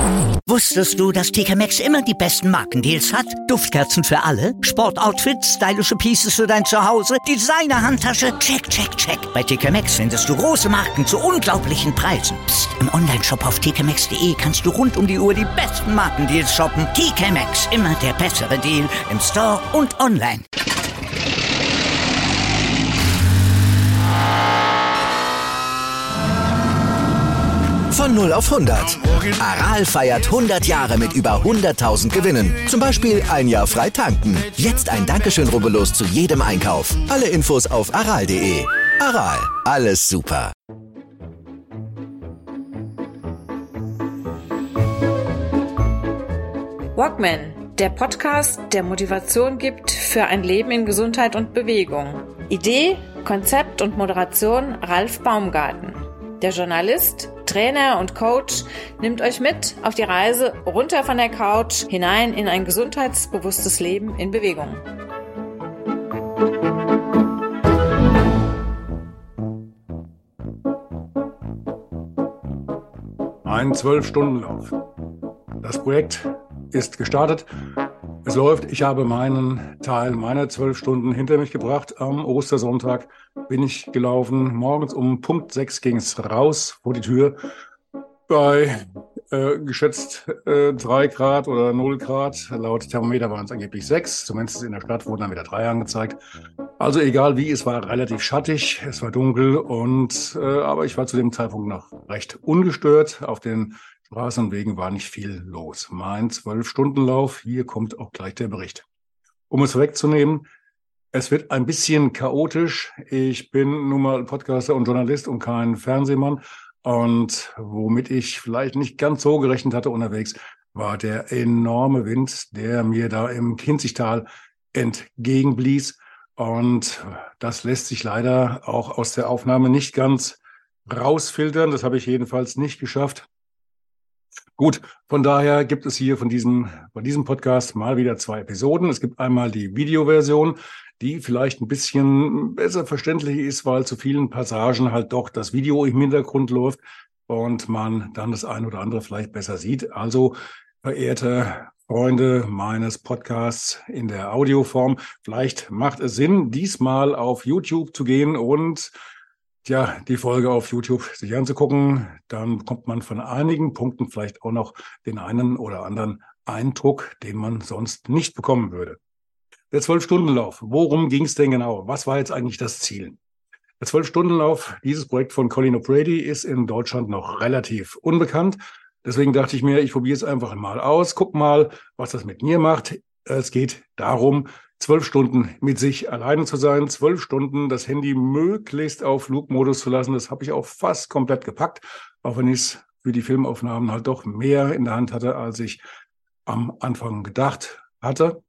Wusstest du, dass TK Maxx immer die besten Markendeals hat? Duftkerzen für alle, Sportoutfits, stylische Pieces für dein Zuhause, Designer-Handtasche, check, check, check. Bei TK Maxx findest du große Marken zu unglaublichen Preisen. Psst. Im Onlineshop auf tkmaxx.de kannst du rund um die Uhr die besten Markendeals shoppen. TK Maxx, immer der bessere Deal im Store und online. Von 0 auf 100. Aral feiert 100 Jahre mit über 100.000 Gewinnen. Zum Beispiel ein Jahr frei tanken. Jetzt ein Dankeschön, rubbellos zu jedem Einkauf. Alle Infos auf aral.de. Aral, alles super. Walkman, der Podcast, der Motivation gibt für ein Leben in Gesundheit und Bewegung. Idee, Konzept und Moderation Ralf Baumgarten. Der Journalist, Trainer und Coach nimmt euch mit auf die Reise runter von der Couch hinein in ein gesundheitsbewusstes Leben in Bewegung. Ein 12-Stunden-Lauf. Das Projekt ist gestartet. Es läuft. Ich habe meinen Teil meiner 12 Stunden hinter mich gebracht. Am Ostersonntag bin ich gelaufen. Morgens um Punkt 6 ging es raus vor die Tür. Bei geschätzt 3 Grad oder 0 Grad. Laut Thermometer waren es angeblich 6. Zumindest in der Stadt wurden dann wieder 3 angezeigt. Also egal wie, es war relativ schattig, es war dunkel aber ich war zu dem Zeitpunkt noch recht ungestört. Auf den Straßen und Wegen war nicht viel los. Mein 12-Stunden-Lauf, hier kommt auch gleich der Bericht. Um es vorwegzunehmen, es wird ein bisschen chaotisch. Ich bin nun mal Podcaster und Journalist und kein Fernsehmann. Und womit ich vielleicht nicht ganz so gerechnet hatte unterwegs, war der enorme Wind, der mir da im Kinzigtal entgegenblies. Und das lässt sich leider auch aus der Aufnahme nicht ganz rausfiltern. Das habe ich jedenfalls nicht geschafft. Gut, von daher gibt es hier von diesem Podcast mal wieder 2 Episoden. Es gibt einmal die Videoversion, die vielleicht ein bisschen besser verständlich ist, weil zu vielen Passagen halt doch das Video im Hintergrund läuft und man dann das eine oder andere vielleicht besser sieht. Also, verehrte Freunde meines Podcasts in der Audioform, vielleicht macht es Sinn, diesmal auf YouTube zu gehen und die Folge auf YouTube sich anzugucken. Dann bekommt man von einigen Punkten vielleicht auch noch den einen oder anderen Eindruck, den man sonst nicht bekommen würde. Der 12-Stunden-Lauf, worum ging es denn genau? Was war jetzt eigentlich das Ziel? Der 12-Stunden-Lauf, dieses Projekt von Colin O'Brady, ist in Deutschland noch relativ unbekannt. Deswegen dachte ich mir, ich probiere es einfach mal aus, guck mal, was das mit mir macht. Es geht darum, 12 Stunden mit sich alleine zu sein, 12 Stunden das Handy möglichst auf Flugmodus zu lassen. Das habe ich auch fast komplett gepackt, auch wenn ich es für die Filmaufnahmen halt doch mehr in der Hand hatte, als ich am Anfang gedacht hatte.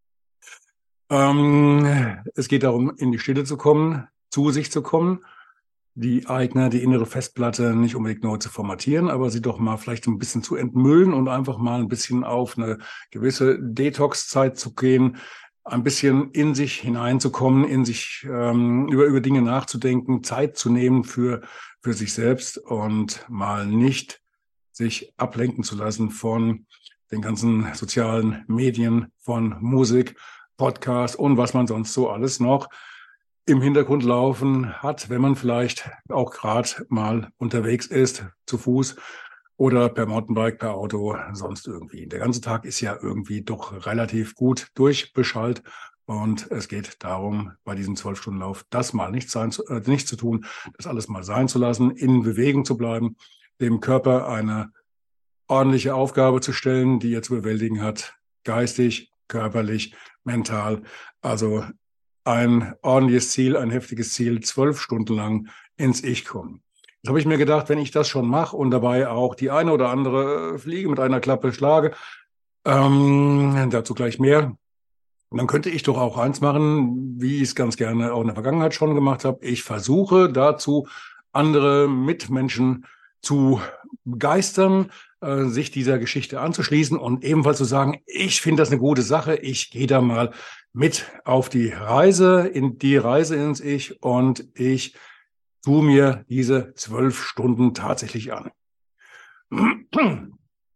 Es geht darum, in die Stille zu kommen, zu sich zu kommen, die innere Festplatte nicht unbedingt neu zu formatieren, aber sie doch mal vielleicht ein bisschen zu entmüllen und einfach mal ein bisschen auf eine gewisse Detox-Zeit zu gehen, ein bisschen in sich hineinzukommen, in sich über Dinge nachzudenken, Zeit zu nehmen für sich selbst und mal nicht sich ablenken zu lassen von den ganzen sozialen Medien, von Musik, Podcast und was man sonst so alles noch im Hintergrund laufen hat, wenn man vielleicht auch gerade mal unterwegs ist, zu Fuß oder per Mountainbike, per Auto, sonst irgendwie. Der ganze Tag ist ja irgendwie doch relativ gut durchbeschallt und es geht darum, bei diesem 12-Stunden-Lauf das mal nicht zu tun, das alles mal sein zu lassen, in Bewegung zu bleiben, dem Körper eine ordentliche Aufgabe zu stellen, die er zu bewältigen hat, geistig, körperlich, mental. Also ein ordentliches Ziel, ein heftiges Ziel, 12 Stunden lang ins Ich kommen. Jetzt habe ich mir gedacht, wenn ich das schon mache und dabei auch die eine oder andere Fliege mit einer Klappe schlage, dazu gleich mehr, dann könnte ich doch auch eins machen, wie ich es ganz gerne auch in der Vergangenheit schon gemacht habe. Ich versuche dazu, andere Mitmenschen zu begeistern, sich dieser Geschichte anzuschließen und ebenfalls zu sagen, ich finde das eine gute Sache, ich gehe da mal mit auf die Reise, ins Ich und ich tue mir diese 12 Stunden tatsächlich an.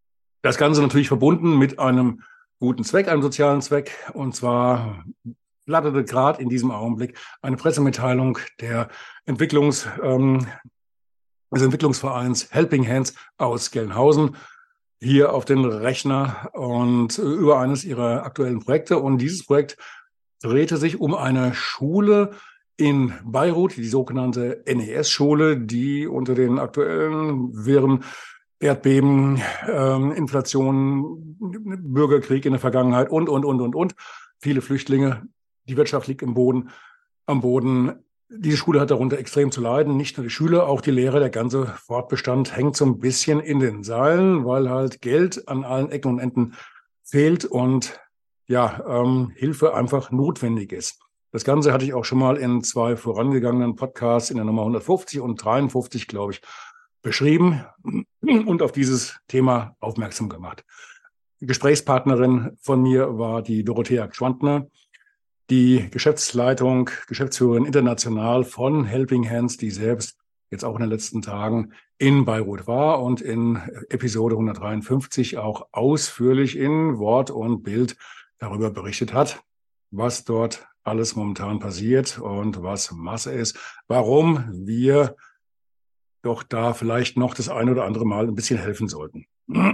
Das Ganze natürlich verbunden mit einem guten Zweck, einem sozialen Zweck. Und zwar flatterte gerade in diesem Augenblick eine Pressemitteilung des Entwicklungsvereins Helping Hands aus Gelnhausen hier auf den Rechner und über eines ihrer aktuellen Projekte. Und dieses Projekt drehte sich um eine Schule in Beirut, die sogenannte NES-Schule, die unter den aktuellen Wirren Erdbeben, Inflation, Bürgerkrieg in der Vergangenheit und. Viele Flüchtlinge, die Wirtschaft liegt am Boden. Diese Schule hat darunter extrem zu leiden. Nicht nur die Schüler, auch die Lehrer, der ganze Fortbestand hängt so ein bisschen in den Seilen, weil halt Geld an allen Ecken und Enden fehlt und Hilfe einfach notwendig ist. Das Ganze hatte ich auch schon mal in 2 vorangegangenen Podcasts in der Nummer 150 und 53, glaube ich, beschrieben und auf dieses Thema aufmerksam gemacht. Die Gesprächspartnerin von mir war die Dorothea Gschwandner, die Geschäftsführerin international von Helping Hands, die selbst jetzt auch in den letzten Tagen in Beirut war und in Episode 153 auch ausführlich in Wort und Bild darüber berichtet hat, was dort alles momentan passiert und was Masse ist, warum wir doch da vielleicht noch das eine oder andere Mal ein bisschen helfen sollten.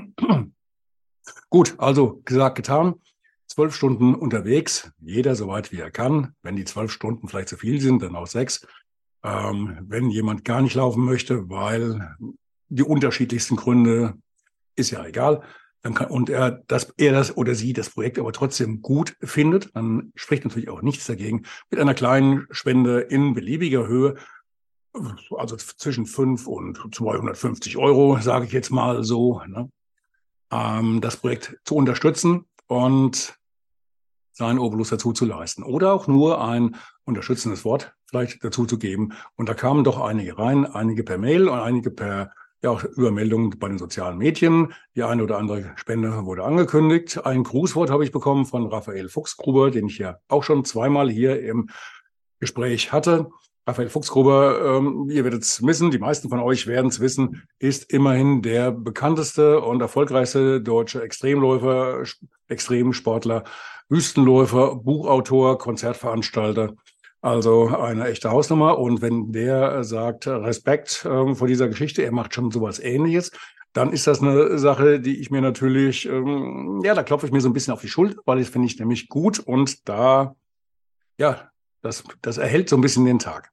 Gut, also gesagt, getan. 12 Stunden unterwegs, jeder so weit wie er kann. Wenn die 12 Stunden vielleicht zu viel sind, dann auch 6. Wenn jemand gar nicht laufen möchte, weil die unterschiedlichsten Gründe, ist ja egal, dann kann, und er das oder sie das Projekt aber trotzdem gut findet, dann spricht natürlich auch nichts dagegen, mit einer kleinen Spende in beliebiger Höhe, also zwischen 5 und 250 €, sage ich jetzt mal so, ne, das Projekt zu unterstützen und seinen Obolus dazu zu leisten. Oder auch nur ein unterstützendes Wort vielleicht dazu zu geben. Und da kamen doch einige rein, einige per Mail und einige per auch Übermeldungen bei den sozialen Medien. Die eine oder andere Spende wurde angekündigt. Ein Grußwort habe ich bekommen von Raphael Fuchsgruber, den ich ja auch schon 2-mal hier im Gespräch hatte. Raphael Fuchsgruber, ihr werdet es wissen, die meisten von euch werden es wissen, ist immerhin der bekannteste und erfolgreichste deutsche Extremläufer, Extremsportler, Wüstenläufer, Buchautor, Konzertveranstalter. Also eine echte Hausnummer. Und wenn der sagt, Respekt vor dieser Geschichte, er macht schon sowas Ähnliches, dann ist das eine Sache, die ich mir natürlich, da klopfe ich mir so ein bisschen auf die Schulter, weil das finde ich nämlich gut und da, das erhält so ein bisschen den Tag.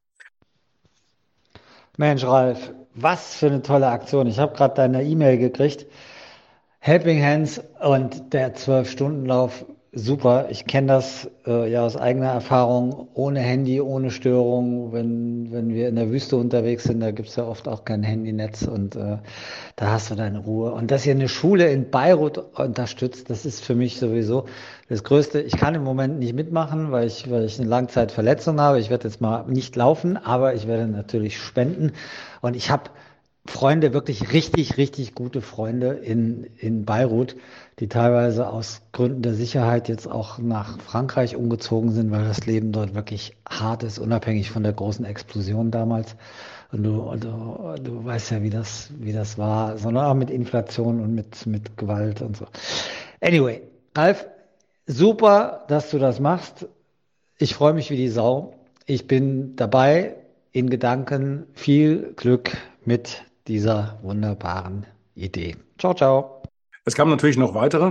Mensch, Ralf, was für eine tolle Aktion. Ich habe gerade deine E-Mail gekriegt. Helping Hands und der 12-Stunden-Lauf, super. Ich kenne das aus eigener Erfahrung, ohne Handy, ohne Störung. Wenn wir in der Wüste unterwegs sind, da gibt es ja oft auch kein Handynetz und da hast du deine Ruhe. Und dass ihr eine Schule in Beirut unterstützt, das ist für mich sowieso das Größte. Ich kann im Moment nicht mitmachen, weil ich eine Langzeitverletzung habe. Ich werde jetzt mal nicht laufen, aber ich werde natürlich spenden. Und ich habe Freunde, wirklich richtig, richtig gute Freunde in Beirut, die teilweise aus Gründen der Sicherheit jetzt auch nach Frankreich umgezogen sind, weil das Leben dort wirklich hart ist, unabhängig von der großen Explosion damals. Und du weißt ja, wie das war, sondern auch mit Inflation und mit Gewalt und so. Anyway, Ralf, super, dass du das machst. Ich freue mich wie die Sau. Ich bin dabei in Gedanken. Viel Glück mit dieser wunderbaren Idee. Ciao, ciao. Es kamen natürlich noch weitere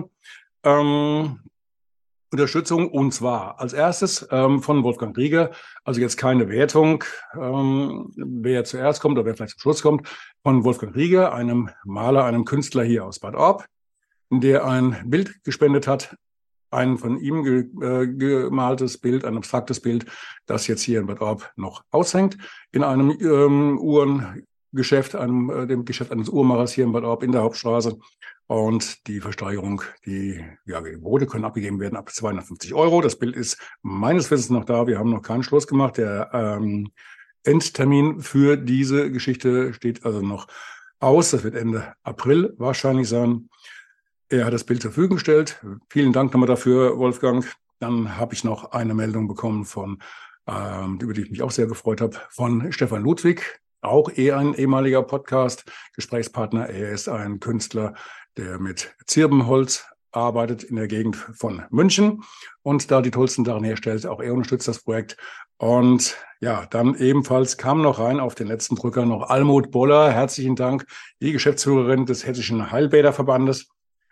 Unterstützung und zwar als erstes von Wolfgang Rieger, also jetzt keine Wertung, wer zuerst kommt oder wer vielleicht zum Schluss kommt, von Wolfgang Rieger, einem Maler, einem Künstler hier aus Bad Orb, der ein Bild gespendet hat, ein von ihm gemaltes Bild, ein abstraktes Bild, das jetzt hier in Bad Orb noch aushängt, in einem Uhrengeschäft, dem Geschäft eines Uhrmachers hier in Bad Orb in der Hauptstraße. Und die Versteigerung, die Gebote können abgegeben werden ab 250 €. Das Bild ist meines Wissens noch da. Wir haben noch keinen Schluss gemacht. Der Endtermin für diese Geschichte steht also noch aus. Das wird Ende April wahrscheinlich sein. Er hat das Bild zur Verfügung gestellt. Vielen Dank nochmal dafür, Wolfgang. Dann habe ich noch eine Meldung bekommen über die ich mich auch sehr gefreut habe, von Stefan Ludwig, auch ein ehemaliger Podcast-Gesprächspartner. Er ist ein Künstler, der mit Zirbenholz arbeitet in der Gegend von München und da die tollsten Sachen herstellt. Auch er unterstützt das Projekt. Und ja, dann ebenfalls kam noch rein auf den letzten Drücker noch Almut Boller. Herzlichen Dank, die Geschäftsführerin des Hessischen Heilbäderverbandes.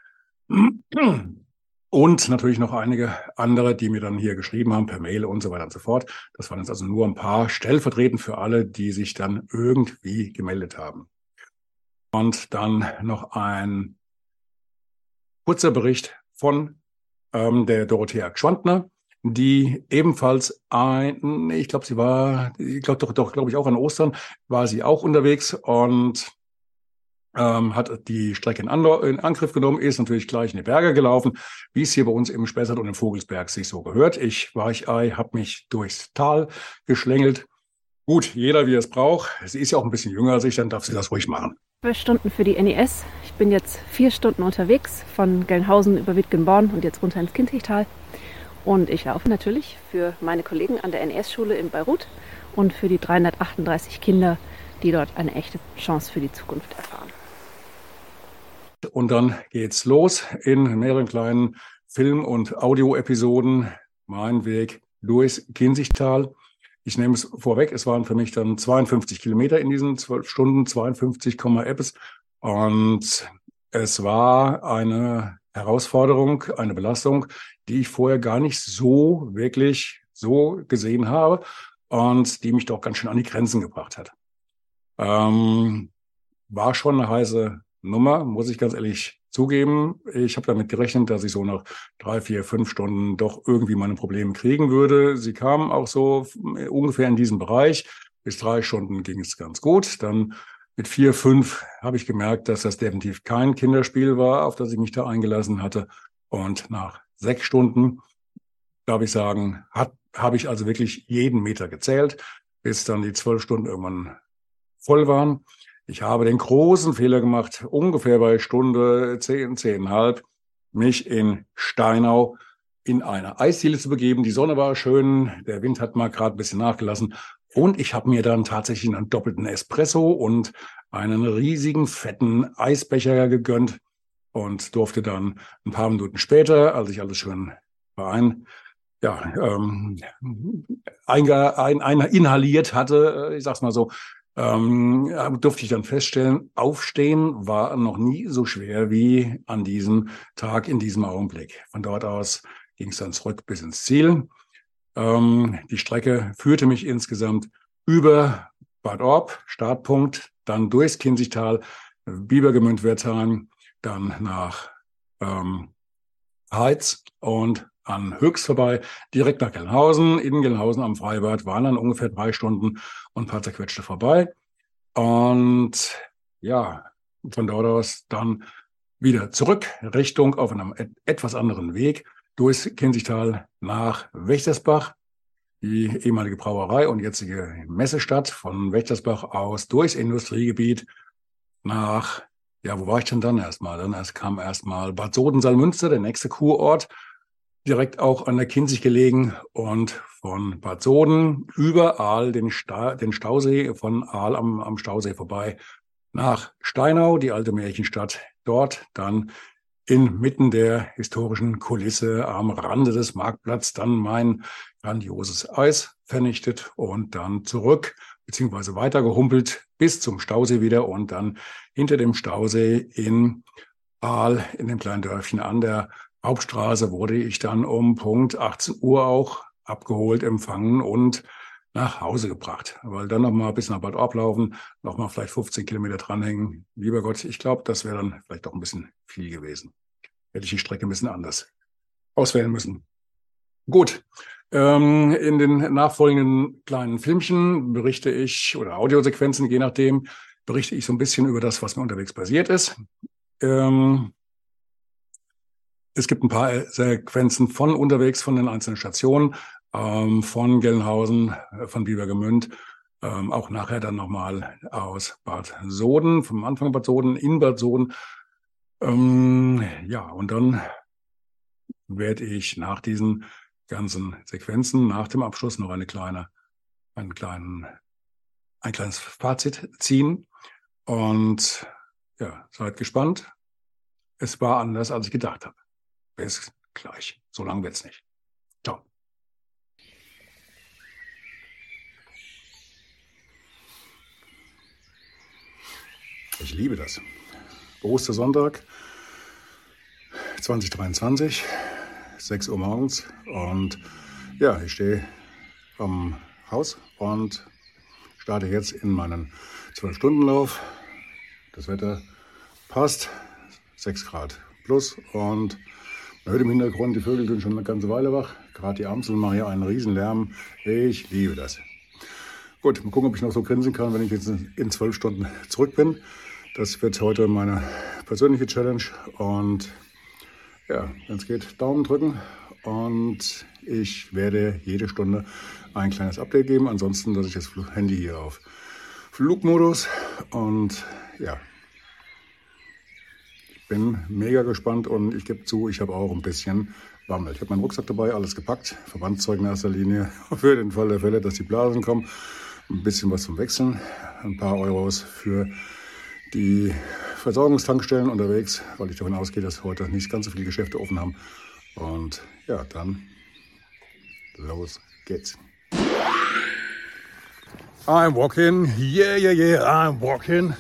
Und natürlich noch einige andere, die mir dann hier geschrieben haben per Mail und so weiter und so fort. Das waren jetzt also nur ein paar stellvertretend für alle, die sich dann irgendwie gemeldet haben. Und dann noch ein kurzer Bericht von der Dorothea Gschwandner, die ebenfalls ich glaube, glaube ich auch an Ostern, war sie auch unterwegs und hat die Strecke in Angriff genommen, ist natürlich gleich in die Berge gelaufen, wie es hier bei uns im Spessart und im Vogelsberg sich so gehört. Ich habe mich durchs Tal geschlängelt. Gut, jeder wie er es braucht. Sie ist ja auch ein bisschen jünger als ich, dann darf sie das ruhig machen. 12 Stunden für die NES. Ich bin jetzt 4 Stunden unterwegs, von Gelnhausen über Wittgenborn und jetzt runter ins Kinzigtal. Und ich laufe natürlich für meine Kollegen an der NES-Schule in Beirut und für die 338 Kinder, die dort eine echte Chance für die Zukunft erfahren. Und dann geht's los in mehreren kleinen Film- und Audio-Episoden. Mein Weg durchs Kinzigtal. Ich nehme es vorweg, es waren für mich dann 52 Kilometer in diesen 12 Stunden, 52, etwas. Und es war eine Herausforderung, eine Belastung, die ich vorher gar nicht so wirklich so gesehen habe und die mich doch ganz schön an die Grenzen gebracht hat. War schon eine heiße Nummer, muss ich ganz ehrlich zugeben. Ich habe damit gerechnet, dass ich so nach 3, 4, 5 Stunden doch irgendwie meine Probleme kriegen würde. Sie kamen auch so ungefähr in diesem Bereich. Bis 3 Stunden ging es ganz gut. Dann mit 4, 5 habe ich gemerkt, dass das definitiv kein Kinderspiel war, auf das ich mich da eingelassen hatte. Und nach 6 Stunden, darf ich sagen, habe ich also wirklich jeden Meter gezählt, bis dann die 12 Stunden irgendwann voll waren. Ich habe den großen Fehler gemacht, ungefähr bei Stunde 10, 10,5, mich in Steinau in eine Eisdiele zu begeben. Die Sonne war schön, der Wind hat mal gerade ein bisschen nachgelassen und ich habe mir dann tatsächlich einen doppelten Espresso und einen riesigen, fetten Eisbecher gegönnt und durfte dann ein paar Minuten später, als ich alles schön inhaliert hatte, ich sag's mal so, durfte ich dann feststellen, Aufstehen war noch nie so schwer wie an diesem Tag, in diesem Augenblick. Von dort aus ging es dann zurück bis ins Ziel. Die Strecke führte mich insgesamt über Bad Orb, Startpunkt, dann durchs Kinzigtal, Biebergemünd-Wertheim, dann nach Heiz und an Höchst vorbei, direkt nach Gelnhausen. In Gelnhausen am Freibad waren dann ungefähr 3 Stunden und ein paar zerquetschte vorbei. Und ja, von dort aus dann wieder zurück, Richtung auf einem etwas anderen Weg, durchs Kinzigtal nach Wächtersbach, die ehemalige Brauerei und jetzige Messestadt, von Wächtersbach aus durchs Industriegebiet nach, ja, wo war ich denn dann erstmal? Dann kam erstmal Bad Soden-Salmünster, der nächste Kurort, direkt auch an der Kinzig gelegen und von Bad Soden über Aal den Stausee, von Aal am Stausee vorbei nach Steinau, die alte Märchenstadt, dort dann inmitten der historischen Kulisse am Rande des Marktplatzes dann mein grandioses Eis vernichtet und dann zurück beziehungsweise weiter gehumpelt bis zum Stausee wieder und dann hinter dem Stausee in Aal, in dem kleinen Dörfchen an der Hauptstraße, wurde ich dann um Punkt 18 Uhr auch abgeholt, empfangen und nach Hause gebracht. Weil dann nochmal bis nach Bad Orb laufen, nochmal vielleicht 15 Kilometer dranhängen. Lieber Gott, ich glaube, das wäre dann vielleicht doch ein bisschen viel gewesen. Hätte ich die Strecke ein bisschen anders auswählen müssen. Gut, in den nachfolgenden kleinen Filmchen berichte ich, oder Audiosequenzen, je nachdem, berichte ich so ein bisschen über das, was mir unterwegs passiert ist. Es gibt ein paar Sequenzen von unterwegs, von den einzelnen Stationen, von Gelnhausen, von Biebergemünd, auch nachher dann nochmal aus Bad Soden, vom Anfang Bad Soden, in Bad Soden. Ja, und dann werde ich nach diesen ganzen Sequenzen, nach dem Abschluss noch einen kleinen ein kleines Fazit ziehen. Und ja, seid gespannt. Es war anders, als ich gedacht habe. Bis gleich. So lang wird's nicht. Ciao. Ich liebe das. Ostersonntag 2023, 6 Uhr morgens. Und ja, ich stehe am Haus und starte jetzt in meinen 12-Stunden-Lauf. Das Wetter passt, 6 Grad plus und man hört im Hintergrund, die Vögel sind schon eine ganze Weile wach. Gerade die Amseln machen hier einen riesen Lärm. Ich liebe das. Gut, mal gucken, ob ich noch so grinsen kann, wenn ich jetzt in 12 Stunden zurück bin. Das wird heute meine persönliche Challenge und ja, wenn es geht, Daumen drücken und ich werde jede Stunde ein kleines Update geben. Ansonsten lasse ich das Handy hier auf Flugmodus und ja, ich bin mega gespannt und ich gebe zu, ich habe auch ein bisschen Bammel. Ich habe meinen Rucksack dabei, alles gepackt, Verbandszeug in erster Linie für den Fall der Fälle, dass die Blasen kommen. Ein bisschen was zum Wechseln, ein paar Euros für die Versorgungstankstellen unterwegs, weil ich davon ausgehe, dass heute nicht ganz so viele Geschäfte offen haben. Und ja, dann los geht's. I'm walking, yeah, I'm walking.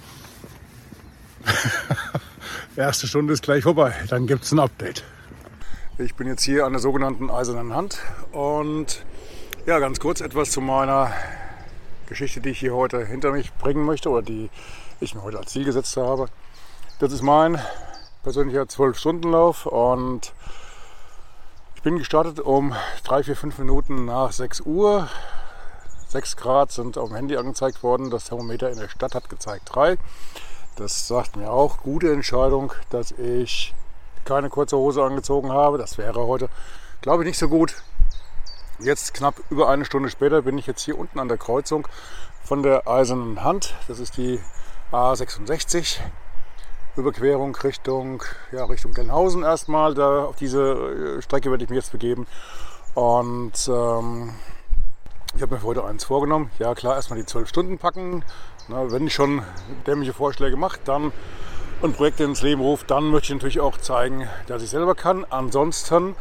Erste Stunde ist gleich vorbei, dann gibt's ein Update. Ich bin jetzt hier an der sogenannten Eisernen Hand und ja, ganz kurz etwas zu meiner Geschichte, die ich hier heute hinter mich bringen möchte oder die ich mir heute als Ziel gesetzt habe. Das ist mein persönlicher 12-Stunden-Lauf und ich bin gestartet um 3, 4, 5 Minuten nach 6 Uhr. 6 Grad sind auf dem Handy angezeigt worden. Das Thermometer in der Stadt hat gezeigt 3. Das sagt mir auch, gute Entscheidung, dass ich keine kurze Hose angezogen habe. Das wäre heute, glaube ich, nicht so gut. Jetzt knapp über eine Stunde später bin ich jetzt hier unten an der Kreuzung von der Eisernen Hand. Das ist die A66. Überquerung Richtung Gelnhausen erstmal. Da auf diese Strecke werde ich mich jetzt begeben. Und ich habe mir für heute eins vorgenommen. Ja klar, erstmal die 12 Stunden packen. Na, wenn ich schon dämliche Vorschläge mache, dann und Projekte ins Leben rufe, dann möchte ich natürlich auch zeigen, dass ich selber kann. Ansonsten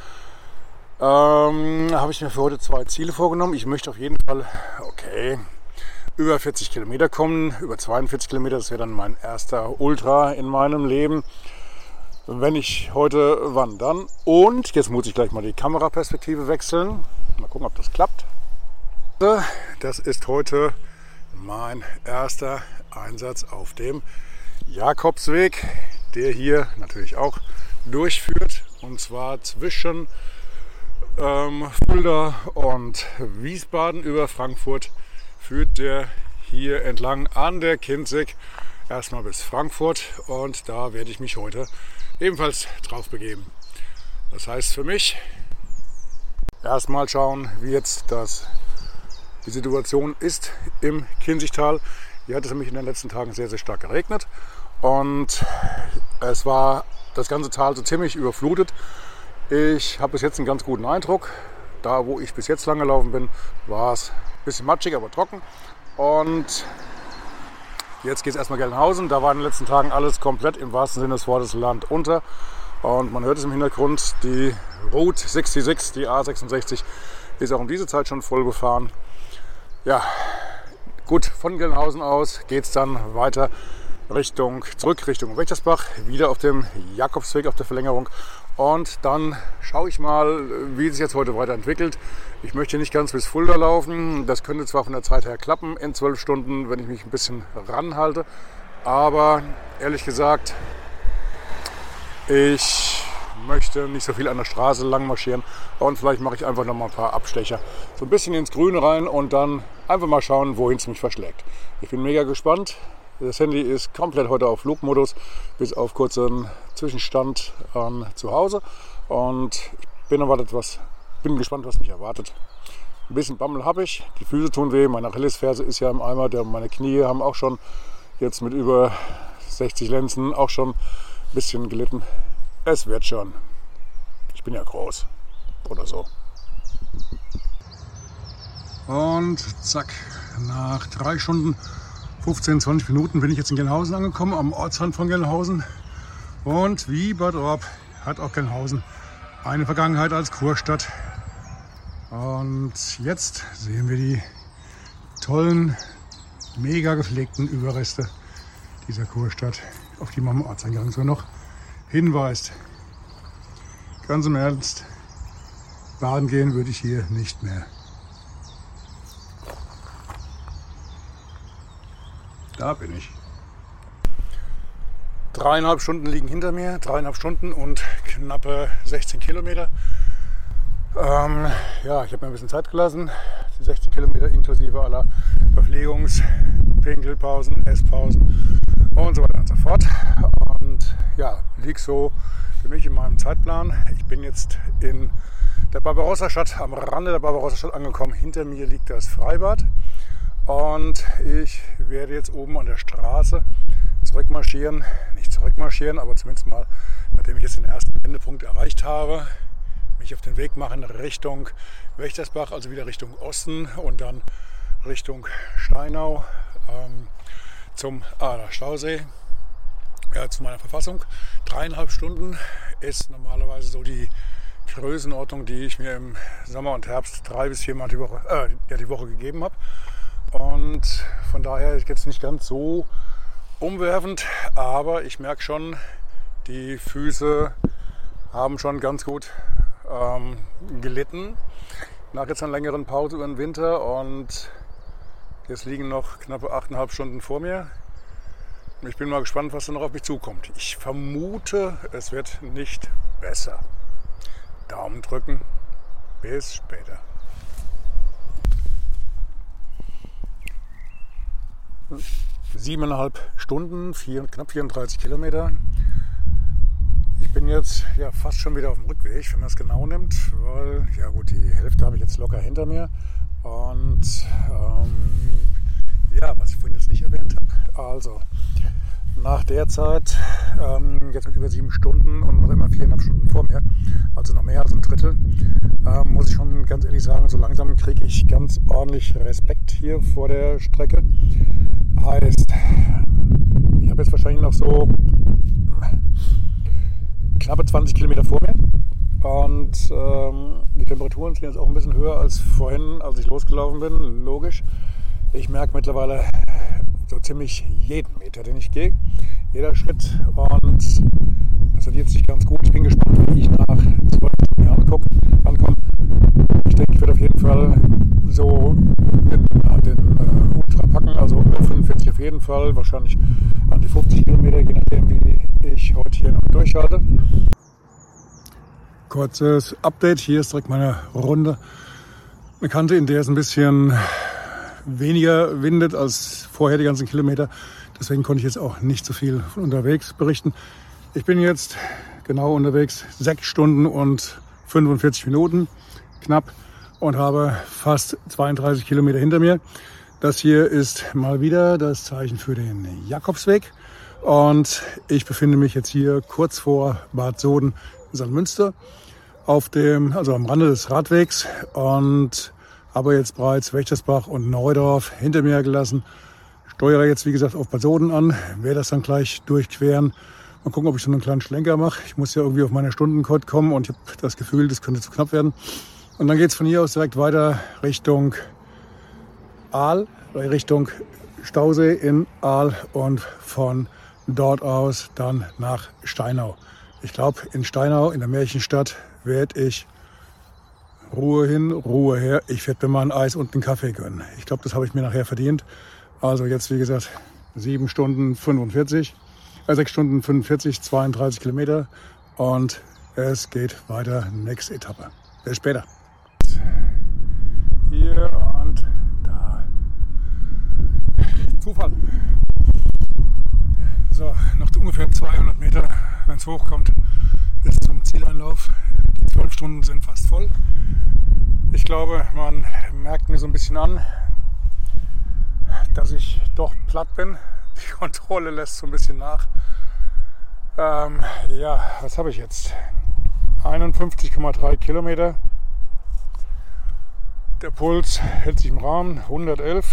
habe ich mir für heute 2 Ziele vorgenommen. Ich möchte auf jeden Fall, über 40 Kilometer kommen, über 42 Kilometer. Das wäre dann mein erster Ultra in meinem Leben. Wenn ich heute, wann dann? Und jetzt muss ich gleich mal die Kameraperspektive wechseln. Mal gucken, ob das klappt. Das ist heute mein erster Einsatz auf dem Jakobsweg, der hier natürlich auch durchführt. Und zwar zwischen Fulda und Wiesbaden über Frankfurt führt der hier entlang an der Kinzig erstmal bis Frankfurt und da werde ich mich heute ebenfalls drauf begeben. Das heißt für mich erstmal schauen, wie jetzt die Situation ist im Kinzigtal. Hier hat es nämlich in den letzten Tagen sehr, sehr stark geregnet und es war das ganze Tal so ziemlich überflutet. Ich habe bis jetzt einen ganz guten Eindruck. Da, wo ich bis jetzt lang gelaufen bin, war es ein bisschen matschig, aber trocken. Und jetzt geht es erstmal Gelnhausen. Da war in den letzten Tagen alles komplett im wahrsten Sinne des Wortes Land unter. Und man hört es im Hintergrund, die Route 66, die A66, ist auch um diese Zeit schon voll befahren. Ja, gut, von Gelnhausen aus geht es dann weiter zurück Richtung Wächtersbach, wieder auf dem Jakobsweg, auf der Verlängerung. Und dann schaue ich mal, wie es sich jetzt heute weiterentwickelt. Ich möchte nicht ganz bis Fulda laufen. Das könnte zwar von der Zeit her klappen in 12 Stunden, wenn ich mich ein bisschen ranhalte. Aber ehrlich gesagt, ich möchte nicht so viel an der Straße lang marschieren. Und vielleicht mache ich einfach noch mal ein paar Abstecher. So ein bisschen ins Grüne rein und dann einfach mal schauen, wohin es mich verschlägt. Ich bin mega gespannt. Das Handy ist komplett heute auf Flugmodus, bis auf kurzen Zwischenstand zu Hause. Und ich bin gespannt, was mich erwartet. Ein bisschen Bammel habe ich, die Füße tun weh, meine Achillesferse ist ja im Eimer, meine Knie haben auch schon jetzt mit über 60 Lenzen auch schon ein bisschen gelitten. Es wird schon. Ich bin ja groß oder so. Und zack, nach 3 Stunden 15, 20 Minuten bin ich jetzt in Gelnhausen angekommen, am Ortsrand von Gelnhausen. Und wie Bad Orb hat auch Gelnhausen eine Vergangenheit als Kurstadt. Und jetzt sehen wir die tollen, mega gepflegten Überreste dieser Kurstadt, auf die man am Ortseingang so noch hinweist. Ganz im Ernst, baden gehen würde ich hier nicht mehr. Da bin ich. 3,5 Stunden liegen hinter mir, 3,5 Stunden und knappe 16 Kilometer. Ja, ich habe mir ein bisschen Zeit gelassen. Die 16 Kilometer inklusive aller Verpflegungs-, Pinkelpausen, Esspausen und so weiter und so fort. Und ja, liegt so für mich in meinem Zeitplan. Ich bin jetzt in der Barbarossa-Stadt, am Rande der Barbarossa-Stadt angekommen. Hinter mir liegt das Freibad. Und ich werde jetzt oben an der Straße zurückmarschieren. Nicht zurückmarschieren, aber zumindest mal, nachdem ich jetzt den ersten Wendepunkt erreicht habe, mich auf den Weg machen Richtung Wächtersbach, also wieder Richtung Osten und dann Richtung Steinau zum Aaler Stausee. Ja, zu meiner Verfassung. 3,5 Stunden ist normalerweise so die Größenordnung, die ich mir im Sommer und Herbst 3 bis 4 Mal die Woche gegeben habe. Und von daher ist jetzt nicht ganz so umwerfend, aber ich merke schon, die Füße haben schon ganz gut gelitten nach jetzt einer längeren Pause über den Winter, und jetzt liegen noch knappe 8,5 Stunden vor mir. Ich bin mal gespannt, was da noch auf mich zukommt. Ich vermute, es wird nicht besser. Daumen drücken. Bis später. Siebeneinhalb Stunden, knapp 34 Kilometer. Ich bin jetzt ja fast schon wieder auf dem Rückweg, wenn man es genau nimmt, weil, ja gut, die Hälfte habe ich jetzt locker hinter mir. Und ja, was ich vorhin jetzt nicht erwähnt habe, also nach der Zeit, jetzt mit über 7 Stunden und noch immer 4,5 Stunden vor mir, also noch mehr als ein Drittel, muss ich schon ganz ehrlich sagen, so langsam kriege ich ganz ordentlich Respekt hier vor der Strecke. Heißt, ich habe jetzt wahrscheinlich noch so knappe 20 Kilometer vor mir, und die Temperaturen sind jetzt auch ein bisschen höher als vorhin, als ich losgelaufen bin, logisch. Ich merke mittlerweile so ziemlich jeden Meter, den ich gehe, jeder Schritt, und das addiert sich ganz gut. Ich bin gespannt, wie ich nach 12 Stunden ankomme. Ich denke, ich werde auf jeden Fall so den Ultra packen, also über 45 auf jeden Fall, wahrscheinlich an die 50 Kilometer, je nachdem, wie ich heute hier noch durchhalte. Kurzes Update, hier ist direkt meine Runde. Eine Kante, in der es ein bisschen weniger windet als vorher die ganzen Kilometer. Deswegen konnte ich jetzt auch nicht so viel von unterwegs berichten. Ich bin jetzt genau unterwegs 6 Stunden und 45 Minuten knapp und habe fast 32 Kilometer hinter mir. Das hier ist mal wieder das Zeichen für den Jakobsweg. Und ich befinde mich jetzt hier kurz vor Bad Soden, Salmünster, also am Rande des Radwegs, und habe jetzt bereits Wächtersbach und Neudorf hinter mir gelassen. Steuere jetzt, wie gesagt, auf Bad Soden an, werde das dann gleich durchqueren. Mal gucken, ob ich so einen kleinen Schlenker mache. Ich muss ja irgendwie auf meine Stundencode kommen, und ich habe das Gefühl, das könnte zu knapp werden. Und dann geht es von hier aus direkt weiter Richtung Aal, Richtung Stausee in Aal, und von dort aus dann nach Steinau. Ich glaube, in Steinau, in der Märchenstadt, werde ich Ruhe hin, Ruhe her. Ich werde mir mal ein Eis und einen Kaffee gönnen. Ich glaube, das habe ich mir nachher verdient. Also jetzt, wie gesagt, 6 Stunden 45, 32 Kilometer, und es geht weiter, nächste Etappe. Bis später. Hier und da. Zufall. So, noch ungefähr 200 Meter, wenn es hochkommt, bis zum Zieleinlauf. Die 12 Stunden sind fast voll. Ich glaube, man merkt mir so ein bisschen an, dass ich doch platt bin. Die Kontrolle lässt so ein bisschen nach. Ja, was habe ich jetzt? 51,3 Kilometer. Der Puls hält sich im Rahmen, 111.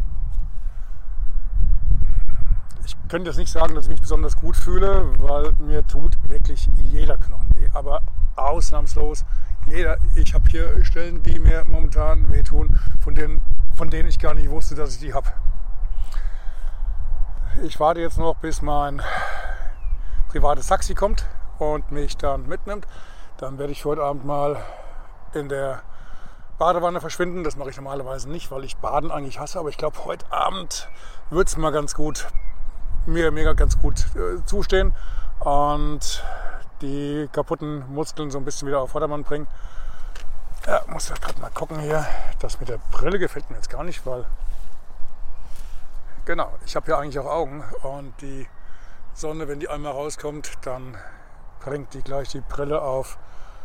Ich könnte jetzt nicht sagen, dass ich mich besonders gut fühle, weil mir tut wirklich jeder Knochen weh. Aber ausnahmslos jeder. Ich habe hier Stellen, die mir momentan wehtun, von denen ich gar nicht wusste, dass ich die habe. Ich warte jetzt noch, bis mein privates Taxi kommt und mich dann mitnimmt. Dann werde ich heute Abend mal in der Badewanne verschwinden. Das mache ich normalerweise nicht, weil ich Baden eigentlich hasse. Aber ich glaube, heute Abend wird es mal ganz gut, mir ganz gut zustehen und die kaputten Muskeln so ein bisschen wieder auf Vordermann bringen. Ja, muss ich gerade mal gucken hier. Das mit der Brille gefällt mir jetzt gar nicht, weil genau, ich habe ja eigentlich auch Augen und die Sonne, wenn die einmal rauskommt, dann bringt die gleich die Brille auf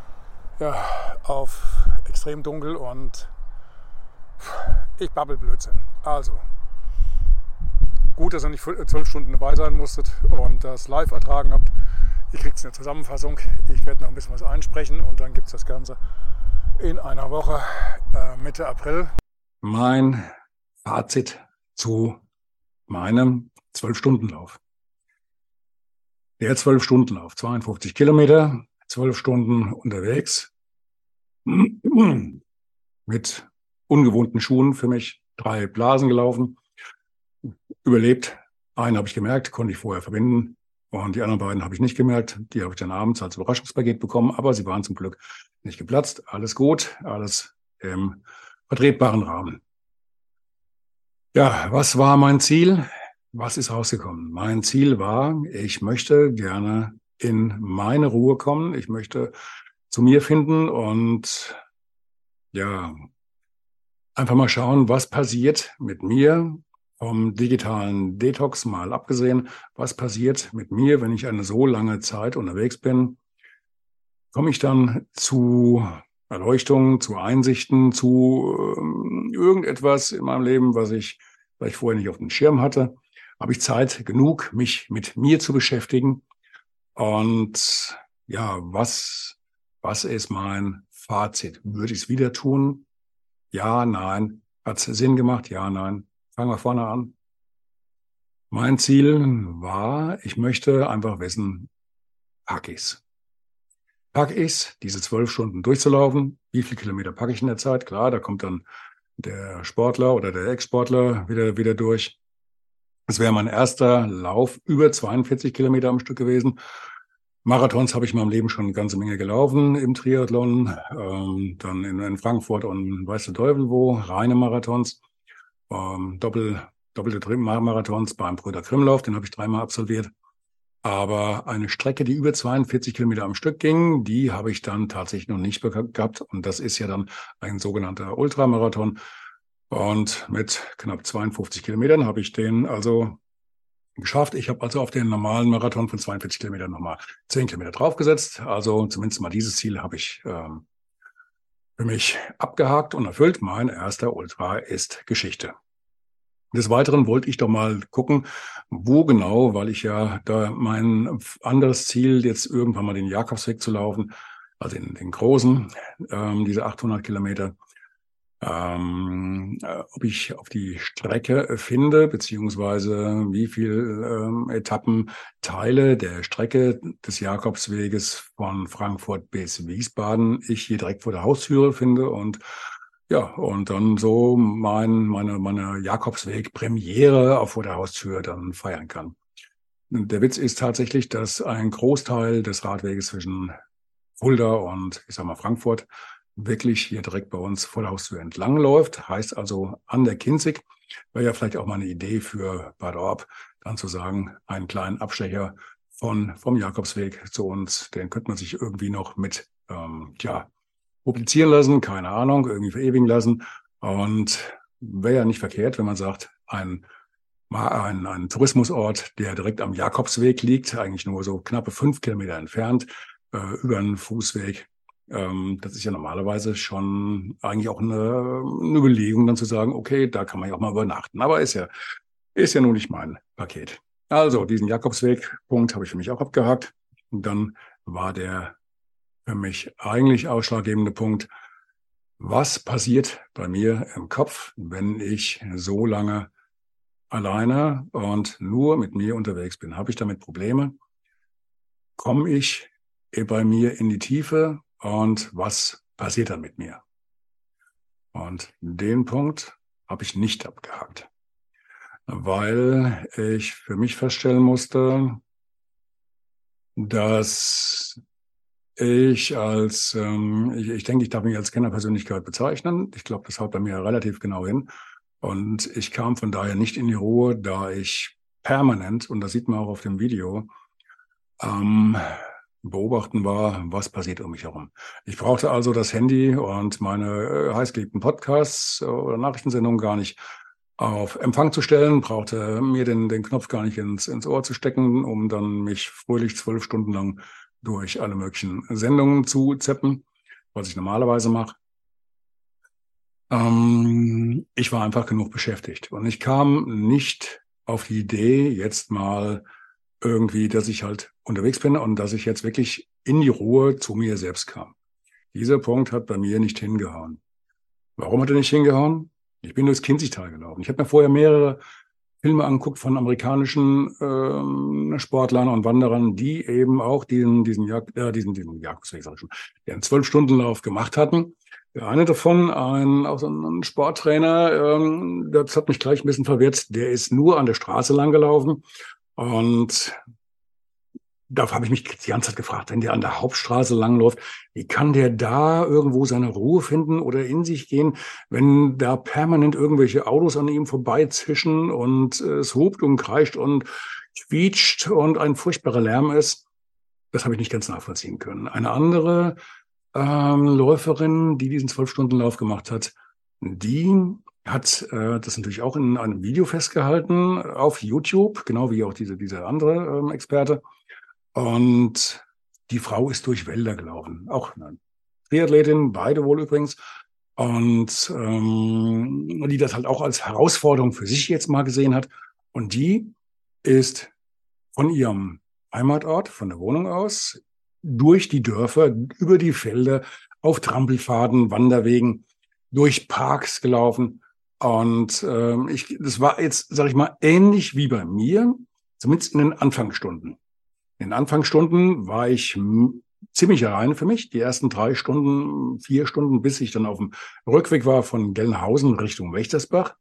extrem dunkel und ich babbel Blödsinn. Also, gut, dass ihr nicht 12 Stunden dabei sein musstet und das live ertragen habt. Ihr kriegt eine Zusammenfassung. Ich werde noch ein bisschen was einsprechen und dann gibt es das Ganze in einer Woche, Mitte April. Mein Fazit zu meinem 12-Stunden-Lauf. Der 12-Stunden-Lauf, 52 Kilometer, 12 Stunden unterwegs, mit ungewohnten Schuhen für mich, 3 Blasen gelaufen, überlebt. Einen habe ich gemerkt, konnte ich vorher verbinden und die anderen beiden habe ich nicht gemerkt. Die habe ich dann abends als Überraschungspaket bekommen, aber sie waren zum Glück nicht geplatzt. Alles gut, alles im vertretbaren Rahmen. Ja, was war mein Ziel? Was ist rausgekommen? Mein Ziel war, ich möchte gerne in meine Ruhe kommen. Ich möchte zu mir finden und ja, einfach mal schauen, was passiert mit mir, vom digitalen Detox mal abgesehen, was passiert mit mir, wenn ich eine so lange Zeit unterwegs bin. Komme ich dann zu Erleuchtung, zu Einsichten, zu irgendetwas in meinem Leben, was ich vielleicht vorher nicht auf dem Schirm hatte? Habe ich Zeit genug, mich mit mir zu beschäftigen? Und ja, was ist mein Fazit? Würde ich es wieder tun? Ja, nein. Hat es Sinn gemacht? Ja, nein. Fangen wir vorne an. Mein Ziel war, ich möchte einfach wissen, packe ich's? Packe ich's, diese 12 Stunden durchzulaufen? Wie viele Kilometer packe ich in der Zeit? Klar, da kommt dann der Sportler oder der Ex-Sportler wieder durch. Es wäre mein erster Lauf über 42 Kilometer am Stück gewesen. Marathons habe ich in meinem Leben schon eine ganze Menge gelaufen im Triathlon, dann in Frankfurt und weiß der Teufel wo, reine Marathons, doppelte Marathons beim Brüder Grimmlauf, den habe ich 3-mal absolviert. Aber eine Strecke, die über 42 Kilometer am Stück ging, die habe ich dann tatsächlich noch nicht gehabt. Und das ist ja dann ein sogenannter Ultramarathon. Und mit knapp 52 Kilometern habe ich den also geschafft. Ich habe also auf den normalen Marathon von 42 Kilometern nochmal 10 Kilometer draufgesetzt. Also zumindest mal dieses Ziel habe ich für mich abgehakt und erfüllt. Mein erster Ultra ist Geschichte. Des Weiteren wollte ich doch mal gucken, wo genau, weil ich ja da mein anderes Ziel, jetzt irgendwann mal den Jakobsweg zu laufen, also den großen, diese 800 Kilometer, ob ich auf die Strecke finde, beziehungsweise wie viel Etappenteile der Strecke des Jakobsweges von Frankfurt bis Wiesbaden ich hier direkt vor der Haustüre finde und ja, und dann so meine Jakobsweg-Premiere vor der Haustür dann feiern kann. Der Witz ist tatsächlich, dass ein Großteil des Radweges zwischen Fulda und, ich sag mal, Frankfurt wirklich hier direkt bei uns vor der Haustür entlang läuft. Heißt also an der Kinzig. Wäre ja vielleicht auch mal eine Idee für Bad Orb, dann zu sagen, einen kleinen Abstecher vom Jakobsweg zu uns, den könnte man sich irgendwie noch mit, publizieren lassen, keine Ahnung, irgendwie verewigen lassen. Und wäre ja nicht verkehrt, wenn man sagt, ein Tourismusort, der direkt am Jakobsweg liegt, eigentlich nur so knappe 5 Kilometer entfernt, über einen Fußweg. Das ist ja normalerweise schon eigentlich auch eine Überlegung, dann zu sagen, okay, da kann man ja auch mal übernachten. Aber ist ja nun nicht mein Paket. Also diesen Jakobsweg-Punkt habe ich für mich auch abgehakt. Und dann war der für mich eigentlich ausschlaggebende Punkt, Was passiert bei mir im Kopf, wenn ich so lange alleine und nur mit mir unterwegs bin? Habe ich damit Probleme? Komme ich bei mir in die Tiefe und was passiert dann mit mir? Und den Punkt habe ich nicht abgehakt, weil ich für mich feststellen musste, dass ich ich denke, ich darf mich als Kennerpersönlichkeit bezeichnen. Ich glaube, das haut bei mir relativ genau hin. Und ich kam von daher nicht in die Ruhe, da ich permanent, und das sieht man auch auf dem Video, beobachten war, was passiert um mich herum. Ich brauchte also das Handy und meine heißgeliebten Podcasts oder Nachrichtensendungen gar nicht auf Empfang zu stellen, brauchte mir den Knopf gar nicht ins Ohr zu stecken, um dann mich fröhlich 12 Stunden lang durch alle möglichen Sendungen zu zappen, was ich normalerweise mache. Ich war einfach genug beschäftigt und ich kam nicht auf die Idee, jetzt mal irgendwie, dass ich halt unterwegs bin und dass ich jetzt wirklich in die Ruhe zu mir selbst kam. Dieser Punkt hat bei mir nicht hingehauen. Warum hat er nicht hingehauen? Ich bin durchs Kinzigtal gelaufen. Ich habe mir vorher mehrere Filme angeguckt von amerikanischen Sportlern und Wanderern, die eben auch diesen 12-Stunden-Lauf gemacht hatten. Der eine davon, auch so ein Sporttrainer, das hat mich gleich ein bisschen verwirrt, der ist nur an der Straße lang gelaufen. Und da habe ich mich die ganze Zeit gefragt, wenn der an der Hauptstraße langläuft, wie kann der da irgendwo seine Ruhe finden oder in sich gehen, wenn da permanent irgendwelche Autos an ihm vorbeizischen und es hupt und kreischt und quietscht und ein furchtbarer Lärm ist? Das habe ich nicht ganz nachvollziehen können. Eine andere Läuferin, die diesen 12-Stunden-Lauf gemacht hat, die hat das natürlich auch in einem Video festgehalten auf YouTube, genau wie auch diese andere Experte. Und die Frau ist durch Wälder gelaufen, auch eine Triathletin, beide wohl übrigens. Und die das halt auch als Herausforderung für sich jetzt mal gesehen hat. Und die ist von ihrem Heimatort, von der Wohnung aus, durch die Dörfer, über die Felder, auf Trampelpfaden, Wanderwegen, durch Parks gelaufen. Und das war jetzt, sage ich mal, ähnlich wie bei mir, zumindest in den Anfangsstunden. In den Anfangsstunden war ich ziemlich alleine für mich. Die ersten 3 Stunden, 4 Stunden, bis ich dann auf dem Rückweg war von Gelnhausen Richtung Wächtersbach.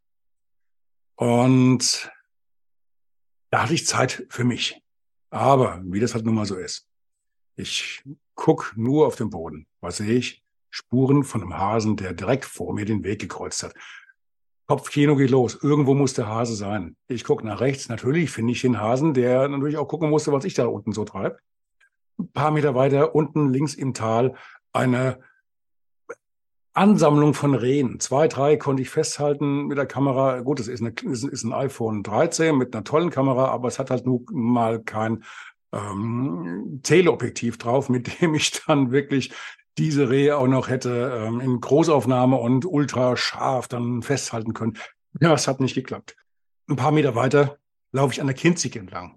Und da hatte ich Zeit für mich. Aber wie das halt nun mal so ist, ich guck nur auf den Boden. Was sehe ich? Spuren von einem Hasen, der direkt vor mir den Weg gekreuzt hat. Kopfkino geht los. Irgendwo muss der Hase sein. Ich gucke nach rechts. Natürlich finde ich den Hasen, der natürlich auch gucken musste, was ich da unten so treibe. Ein paar Meter weiter, unten links im Tal, eine Ansammlung von Rehen. 2, 3 konnte ich festhalten mit der Kamera. Gut, das ist ein iPhone 13 mit einer tollen Kamera, aber es hat halt nun mal kein Teleobjektiv drauf, mit dem ich dann wirklich diese Rehe auch noch hätte in Großaufnahme und ultra scharf dann festhalten können. Ja, es hat nicht geklappt. Ein paar Meter weiter laufe ich an der Kinzig entlang.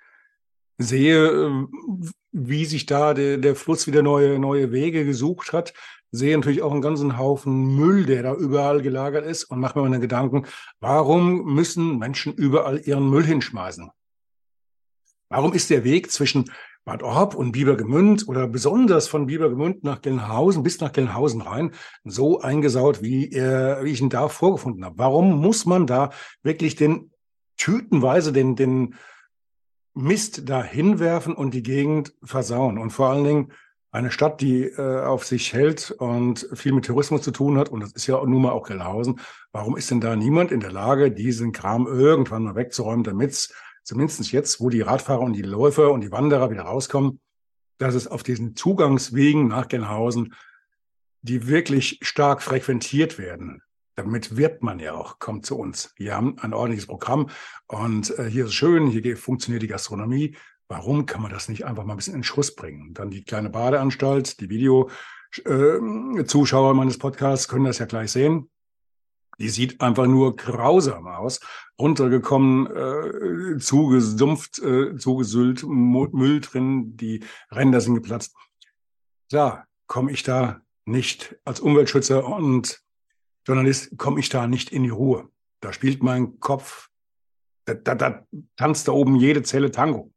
Sehe, wie sich da der Fluss wieder neue Wege gesucht hat. Sehe natürlich auch einen ganzen Haufen Müll, der da überall gelagert ist und mache mir meine Gedanken, warum müssen Menschen überall ihren Müll hinschmeißen? Warum ist der Weg zwischen Bad Orb und Biebergemünd oder besonders von Biebergemünd nach Gelnhausen bis nach Gelnhausen rein so eingesaut, wie ich ihn da vorgefunden habe? Warum muss man da wirklich tütenweise den Mist da hinwerfen und die Gegend versauen? Und vor allen Dingen eine Stadt, die auf sich hält und viel mit Tourismus zu tun hat, und das ist ja nun mal auch Gelnhausen. Warum ist denn da niemand in der Lage, diesen Kram irgendwann mal wegzuräumen, damit es zumindest jetzt, wo die Radfahrer und die Läufer und die Wanderer wieder rauskommen, dass es auf diesen Zugangswegen nach Gelnhausen, die wirklich stark frequentiert werden, damit wirbt man ja auch, kommt zu uns. Wir haben ein ordentliches Programm und hier ist es schön, hier funktioniert die Gastronomie. Warum kann man das nicht einfach mal ein bisschen in Schuss bringen? Dann die kleine Badeanstalt, die Zuschauer meines Podcasts können das ja gleich sehen. Die sieht einfach nur grausam aus. Runtergekommen, zugesumpft, zugesüllt, Müll drin, die Ränder sind geplatzt. Klar, komme ich da nicht als Umweltschützer und Journalist komme ich da nicht in die Ruhe. Da spielt mein Kopf, da tanzt da oben jede Zelle Tango.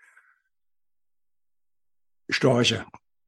Störche.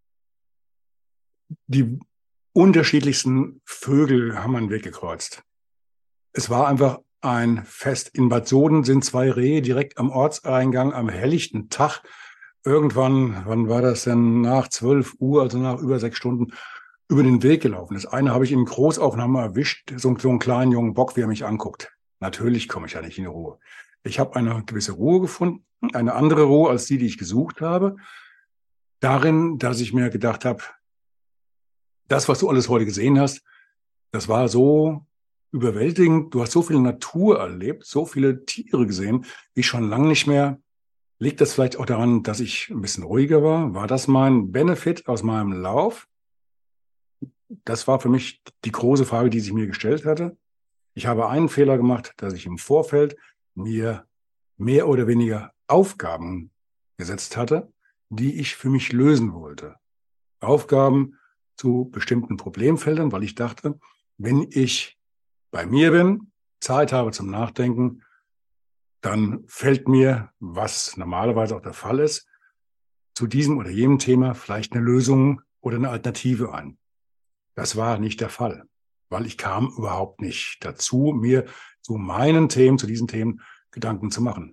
Die unterschiedlichsten Vögel haben meinen Weg gekreuzt. Es war einfach ein Fest. In Bad Soden sind 2 Rehe direkt am Ortseingang am helllichten Tag. Irgendwann, wann war das denn? Nach 12 Uhr, also nach über 6 Stunden, über den Weg gelaufen. Das eine habe ich in Großaufnahme erwischt, so einen kleinen jungen Bock, wie er mich anguckt. Natürlich komme ich ja nicht in die Ruhe. Ich habe eine gewisse Ruhe gefunden, eine andere Ruhe als die ich gesucht habe. Darin, dass ich mir gedacht habe, das, was du alles heute gesehen hast, das war so überwältigend. Du hast so viel Natur erlebt, so viele Tiere gesehen, wie schon lange nicht mehr. Liegt das vielleicht auch daran, dass ich ein bisschen ruhiger war? War das mein Benefit aus meinem Lauf? Das war für mich die große Frage, die sich mir gestellt hatte. Ich habe einen Fehler gemacht, dass ich im Vorfeld mir mehr oder weniger Aufgaben gesetzt hatte, die ich für mich lösen wollte. Aufgaben zu bestimmten Problemfeldern, weil ich dachte, wenn ich bei mir bin, Zeit habe zum Nachdenken, dann fällt mir, was normalerweise auch der Fall ist, zu diesem oder jenem Thema vielleicht eine Lösung oder eine Alternative ein. Das war nicht der Fall, weil ich kam überhaupt nicht dazu, mir zu meinen Themen, zu diesen Themen Gedanken zu machen.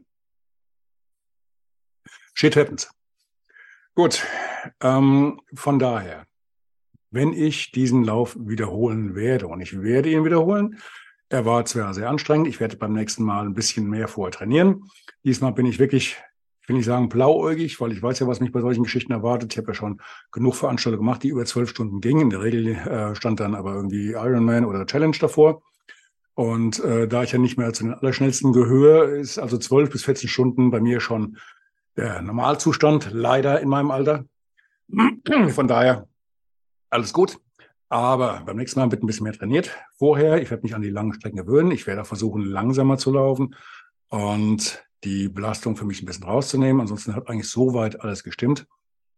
Shit happens. Gut, von daher, wenn ich diesen Lauf wiederholen werde, und ich werde ihn wiederholen, er war zwar sehr anstrengend, ich werde beim nächsten Mal ein bisschen mehr vorher trainieren. Diesmal bin ich wirklich, ich will nicht sagen blauäugig, weil ich weiß ja, was mich bei solchen Geschichten erwartet. Ich habe ja schon genug Veranstaltungen gemacht, die über 12 Stunden gingen. In der Regel stand dann aber irgendwie Ironman oder Challenge davor. Und da ich ja nicht mehr zu den Allerschnellsten gehöre, ist also 12 bis 14 Stunden bei mir schon der Normalzustand, leider in meinem Alter. Von daher alles gut. Aber beim nächsten Mal wird ein bisschen mehr trainiert. Vorher, ich werde mich an die langen Strecken gewöhnen. Ich werde auch versuchen, langsamer zu laufen und die Belastung für mich ein bisschen rauszunehmen. Ansonsten hat eigentlich soweit alles gestimmt.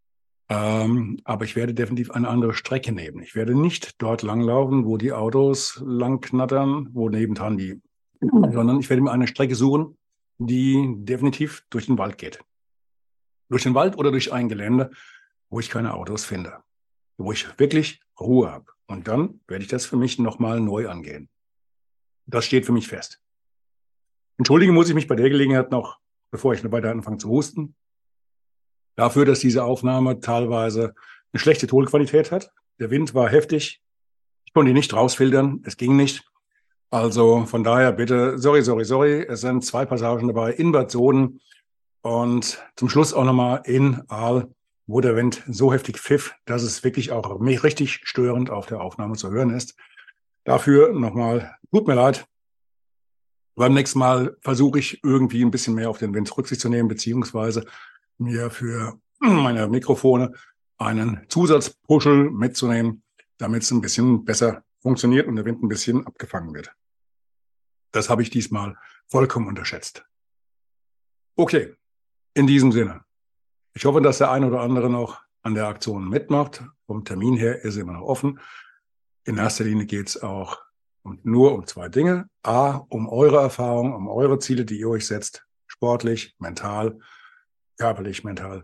Aber ich werde definitiv eine andere Strecke nehmen. Ich werde nicht dort langlaufen, wo die Autos lang knattern, wo nebendran die, sondern ich werde mir eine Strecke suchen, die definitiv durch den Wald geht. Durch den Wald oder durch ein Gelände, wo ich keine Autos finde. Wo ich wirklich Ruhe habe. Und dann werde ich das für mich nochmal neu angehen. Das steht für mich fest. Entschuldigen muss ich mich bei der Gelegenheit noch, bevor ich weiter anfange zu husten, dafür, dass diese Aufnahme teilweise eine schlechte Tonqualität hat. Der Wind war heftig. Ich konnte ihn nicht rausfiltern. Es ging nicht. Also von daher bitte, sorry. Es sind 2 Passagen dabei in Bad Soden und zum Schluss auch nochmal in Aal, wo der Wind so heftig pfiff, dass es wirklich auch richtig störend auf der Aufnahme zu hören ist. Dafür nochmal, tut mir leid. Beim nächsten Mal versuche ich irgendwie ein bisschen mehr auf den Wind Rücksicht zu nehmen, beziehungsweise mir für meine Mikrofone einen Zusatzpuschel mitzunehmen, damit es ein bisschen besser funktioniert und der Wind ein bisschen abgefangen wird. Das habe ich diesmal vollkommen unterschätzt. Okay, in diesem Sinne. Ich hoffe, dass der eine oder andere noch an der Aktion mitmacht. Vom Termin her ist er immer noch offen. In erster Linie geht es auch nur um 2 Dinge. A, um eure Erfahrung, um eure Ziele, die ihr euch setzt. Sportlich, mental, körperlich, mental.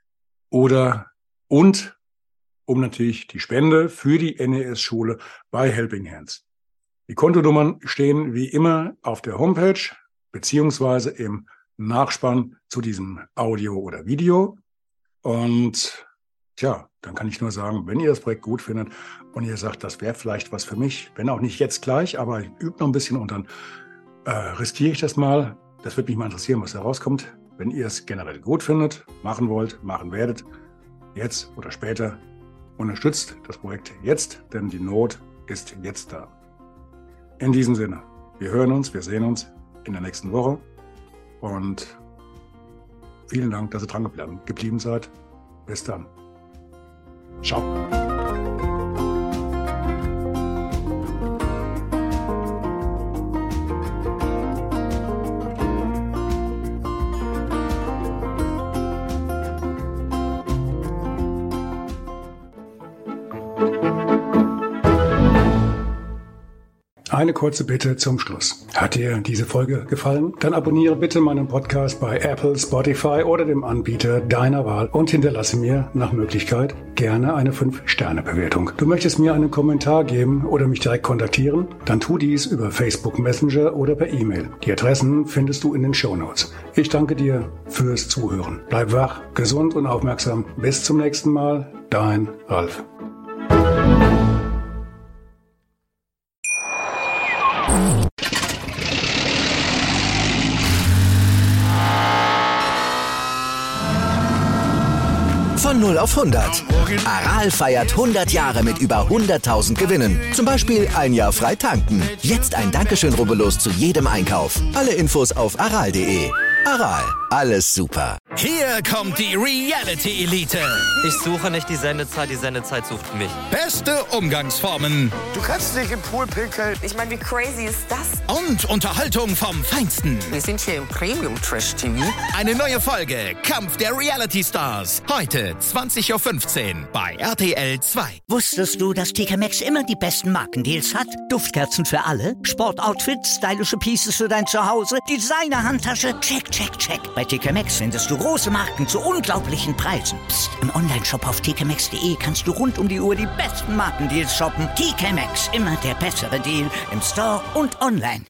Und um natürlich die Spende für die NES-Schule bei Helping Hands. Die Kontonummern stehen wie immer auf der Homepage beziehungsweise im Nachspann zu diesem Audio oder Video. Und tja, dann kann ich nur sagen, wenn ihr das Projekt gut findet und ihr sagt, das wäre vielleicht was für mich, wenn auch nicht jetzt gleich, aber ich übe noch ein bisschen und dann riskiere ich das mal. Das würde mich mal interessieren, was da rauskommt. Wenn ihr es generell gut findet, machen wollt, machen werdet, jetzt oder später, unterstützt das Projekt jetzt, denn die Not ist jetzt da. In diesem Sinne, wir hören uns, wir sehen uns in der nächsten Woche und vielen Dank, dass ihr dran geblieben seid. Bis dann. Ciao. Eine kurze Bitte zum Schluss. Hat dir diese Folge gefallen? Dann abonniere bitte meinen Podcast bei Apple, Spotify oder dem Anbieter deiner Wahl und hinterlasse mir nach Möglichkeit gerne eine 5-Sterne-Bewertung. Du möchtest mir einen Kommentar geben oder mich direkt kontaktieren? Dann tu dies über Facebook Messenger oder per E-Mail. Die Adressen findest du in den Shownotes. Ich danke dir fürs Zuhören. Bleib wach, gesund und aufmerksam. Bis zum nächsten Mal. Dein Ralf. Von 0 auf 100. Aral feiert 100 Jahre mit über 100.000 Gewinnen. Zum Beispiel ein Jahr frei tanken. Jetzt ein Dankeschön, rubbellos zu jedem Einkauf. Alle Infos auf aral.de. Aral, alles super. Hier kommt die Reality Elite. Ich suche nicht die Sendezeit sucht mich. Beste Umgangsformen. Du kannst nicht im Pool pinkeln. Ich meine, wie crazy ist das? Und Unterhaltung vom Feinsten. Wir sind hier im Premium-Trash-TV. Eine neue Folge Kampf der Reality Stars. Heute 20.15 Uhr bei RTL 2. Wusstest du, dass TK Maxx immer die besten Markendeals hat? Duftkerzen für alle, Sportoutfits, stylische Pieces für dein Zuhause, Designer-Handtasche, check, check, check. Bei TK Maxx findest du große Marken zu unglaublichen Preisen. Psst. Im Onlineshop auf tkmaxx.de kannst du rund um die Uhr die besten Markendeals shoppen. TK Maxx, immer der bessere Deal im Store und online.